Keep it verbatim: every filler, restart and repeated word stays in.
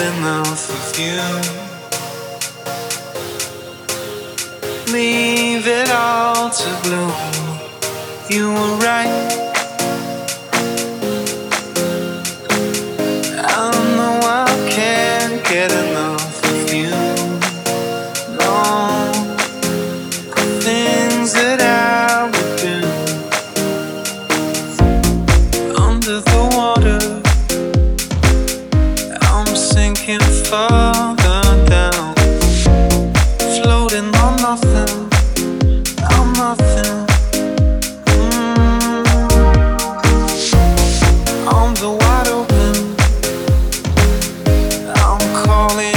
enough of you. Leave it all to bloom. You were right. I know I can't get enough of you. No, the things that I would do under the water. I'm sinking further down, floating on nothing. I'm nothing. Mm. On the wide open, I'm calling